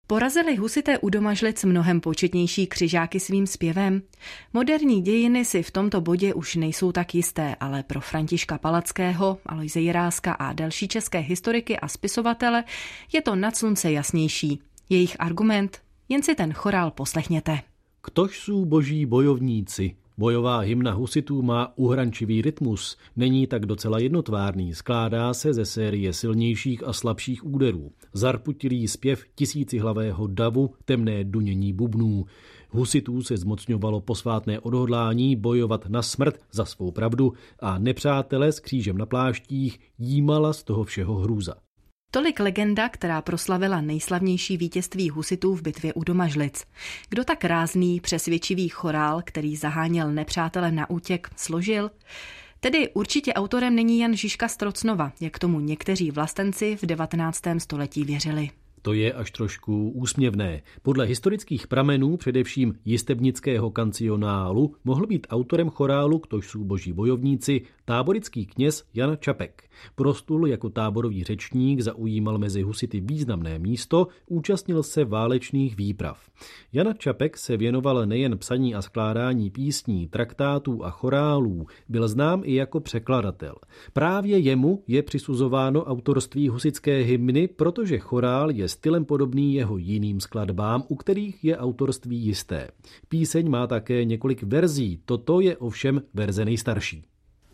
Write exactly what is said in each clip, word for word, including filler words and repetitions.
Porazili husité u Domažlic mnohem početnější křižáky svým zpěvem? Moderní dějiny si v tomto bodě už nejsou tak jisté, ale pro Františka Palackého, Alojze Jiráska a další české historiky a spisovatele je to nad slunce jasnější. Jejich argument? Jen si ten chorál poslechněte. Ktož jsou boží bojovníci? Bojová hymna husitů má uhrančivý rytmus, není tak docela jednotvárný, skládá se ze série silnějších a slabších úderů. Zarputilý zpěv tisícihlavého davu, temné dunění bubnů. Husitů se zmocňovalo posvátné odhodlání bojovat na smrt za svou pravdu a nepřátele s křížem na pláštích jímala z toho všeho hrůza. Tolik legenda, která proslavila nejslavnější vítězství husitů v bitvě u Domažlic. Kdo tak rázný, přesvědčivý chorál, který zaháněl nepřátele na útěk, složil? Tedy určitě autorem není Jan Žižka z Trocnova, jak tomu někteří vlastenci v devatenáctém století věřili. To je až trošku úsměvné. Podle historických pramenů, především jistebnického kancionálu, mohl být autorem chorálu Ktož jsou boží bojovníci táborický kněz Jan Čapek. Prostul jako táborový řečník, zaujímal mezi husity významné místo, účastnil se válečných výprav. Jan Čapek se věnoval nejen psaní a skládání písní, traktátů a chorálů, byl znám i jako překladatel. Právě jemu je přisuzováno autorství husitské hymny, protože chorál je stylem podobný jeho jiným skladbám, u kterých je autorství jisté. Píseň má také několik verzí, toto je ovšem verze nejstarší.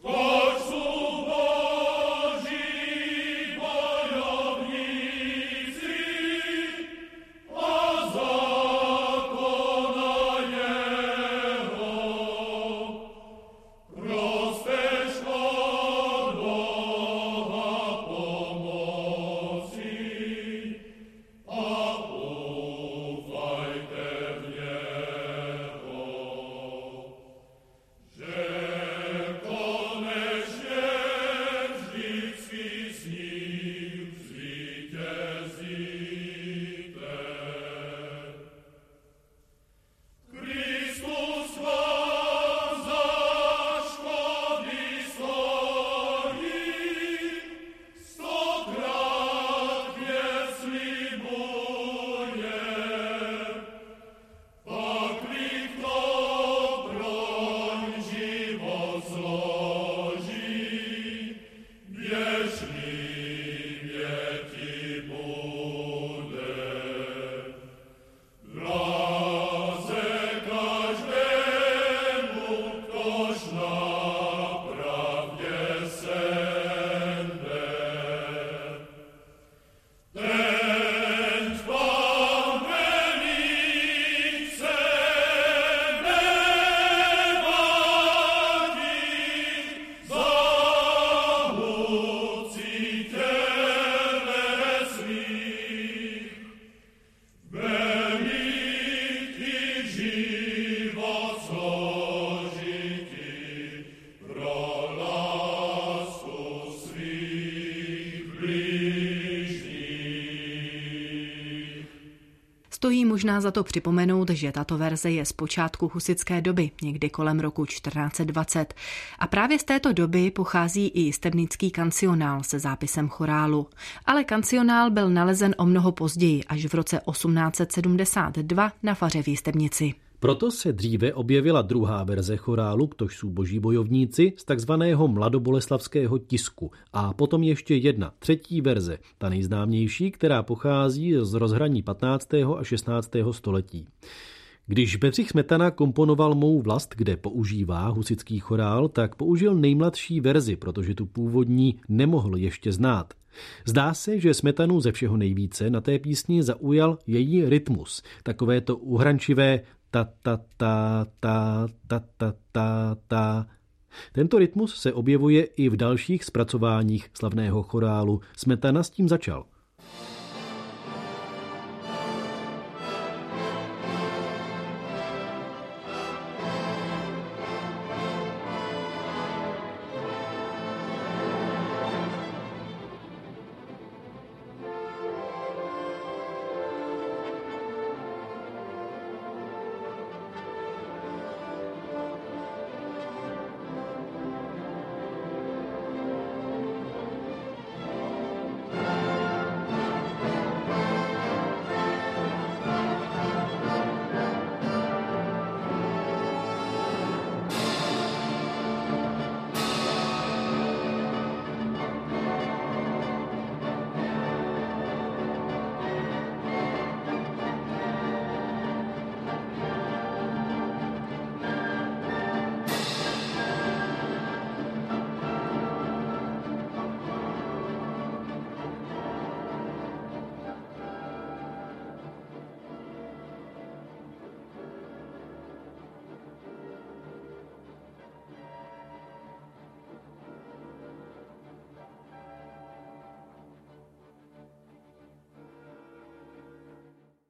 Stojí možná za to připomenout, že tato verze je z počátku husitské doby, někdy kolem roku čtrnáct set dvacet. A právě z této doby pochází i jistebnický kancionál se zápisem chorálu. Ale kancionál byl nalezen o mnoho později, až v roce osmnáct set sedmdesát dva na faře v Jistebnici. Proto se dříve objevila druhá verze chorálu Ktož jsou boží bojovníci z takzvaného mladoboleslavského tisku a potom ještě jedna, třetí verze, ta nejznámější, která pochází z rozhraní patnáctého a šestnáctého století. Když Bedřich Smetana komponoval Mou vlast, kde používá husitský chorál, tak použil nejmladší verzi, protože tu původní nemohl ještě znát. Zdá se, že Smetanu ze všeho nejvíce na té písni zaujal její rytmus, takové to uhrančivé ta ta ta ta ta ta ta ta. Tento rytmus se objevuje i v dalších zpracováních slavného chorálu. Smetana s tím začal.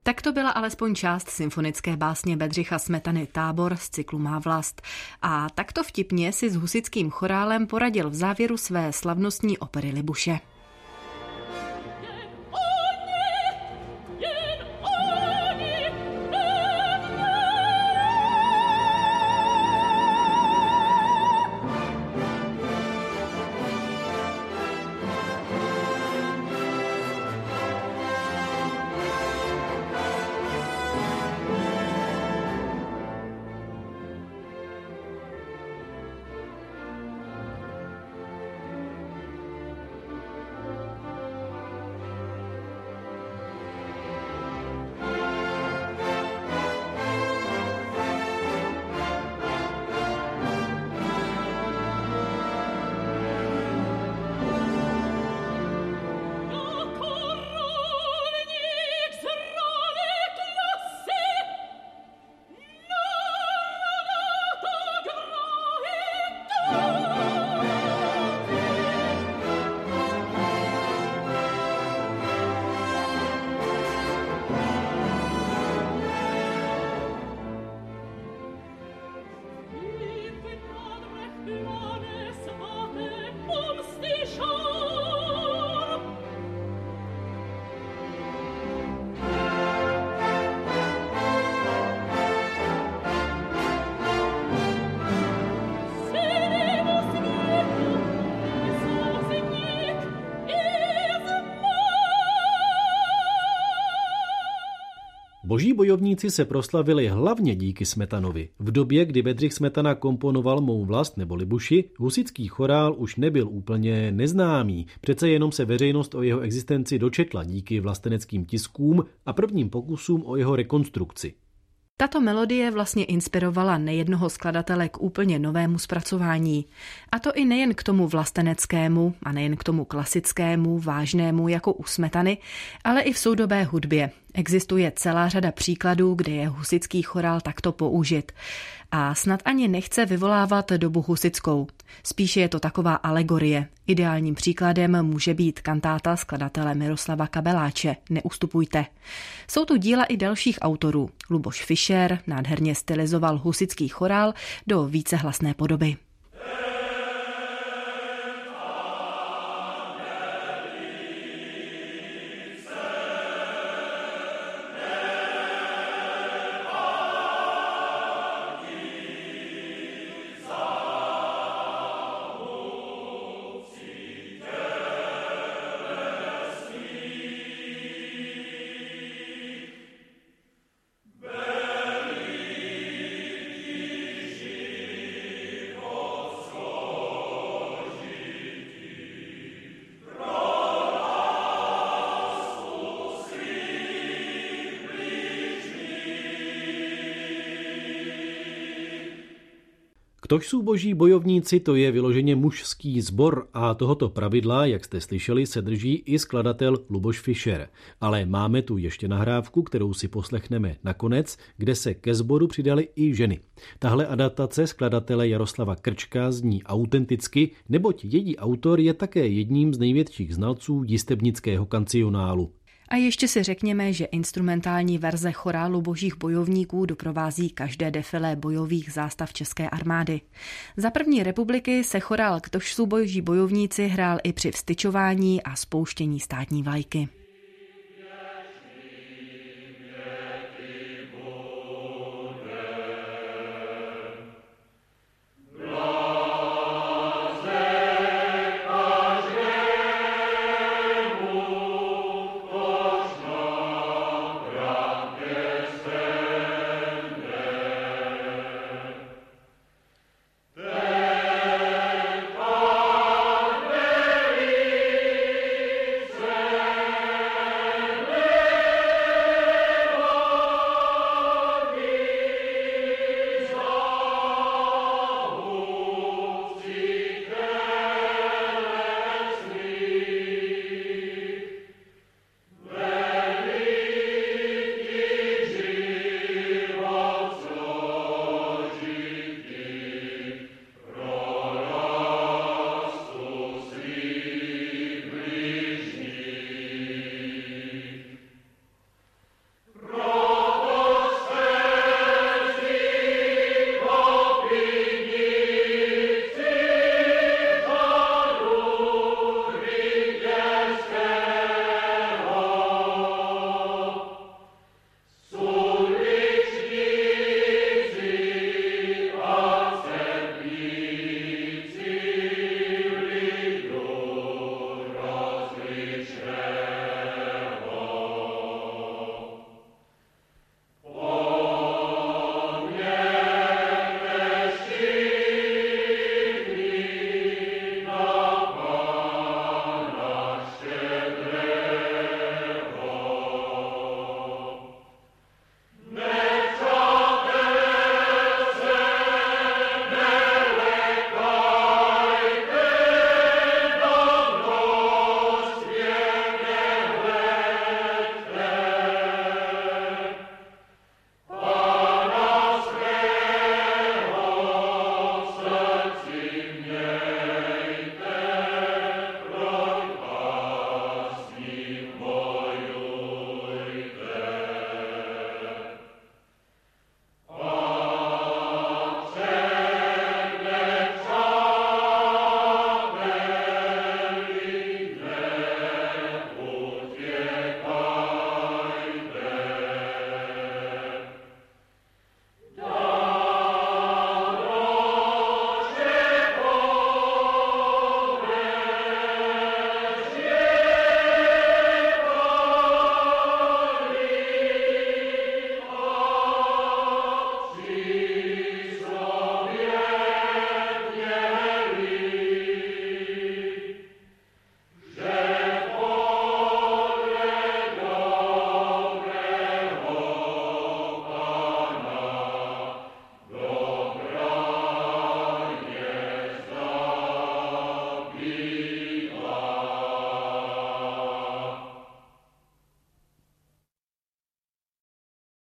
Tak to byla alespoň část symfonické básně Bedřicha Smetany Tábor z cyklu Má vlast. A takto vtipně si s husitským chorálem poradil v závěru své slavnostní opery Libuše. Boží bojovníci se proslavili hlavně díky Smetanovi. V době, kdy Bedřich Smetana komponoval Mou vlast nebo Libuši, husitský chorál už nebyl úplně neznámý. Přece jenom se veřejnost o jeho existenci dočetla díky vlasteneckým tiskům a prvním pokusům o jeho rekonstrukci. Tato melodie vlastně inspirovala nejednoho skladatele k úplně novému zpracování. A to i nejen k tomu vlasteneckému a nejen k tomu klasickému, vážnému jako u Smetany, ale i v soudobé hudbě. Existuje celá řada příkladů, kde je husitský chorál takto použit. A snad ani nechce vyvolávat dobu husitskou. Spíše je to taková alegorie. Ideálním příkladem může být kantáta skladatele Miroslava Kabeláče Neustupujte. Jsou tu díla i dalších autorů. Luboš Fischer nádherně stylizoval husitský chorál do vícehlasné podoby. Ktož jsou boží bojovníci, to je vyloženě mužský sbor a tohoto pravidla, jak jste slyšeli, se drží i skladatel Luboš Fischer. Ale máme tu ještě nahrávku, kterou si poslechneme nakonec, kde se ke sboru přidali i ženy. Tahle adaptace skladatele Jaroslava Krčka zní autenticky, neboť její autor je také jedním z největších znalců jistebnického kancionálu. A ještě si řekněme, že instrumentální verze chorálu božích bojovníků doprovází každé defilé bojových zástav České armády. Za první republiky se chorál Ktož jsou boží bojovníci hrál i při vztyčování a spouštění státní vlajky.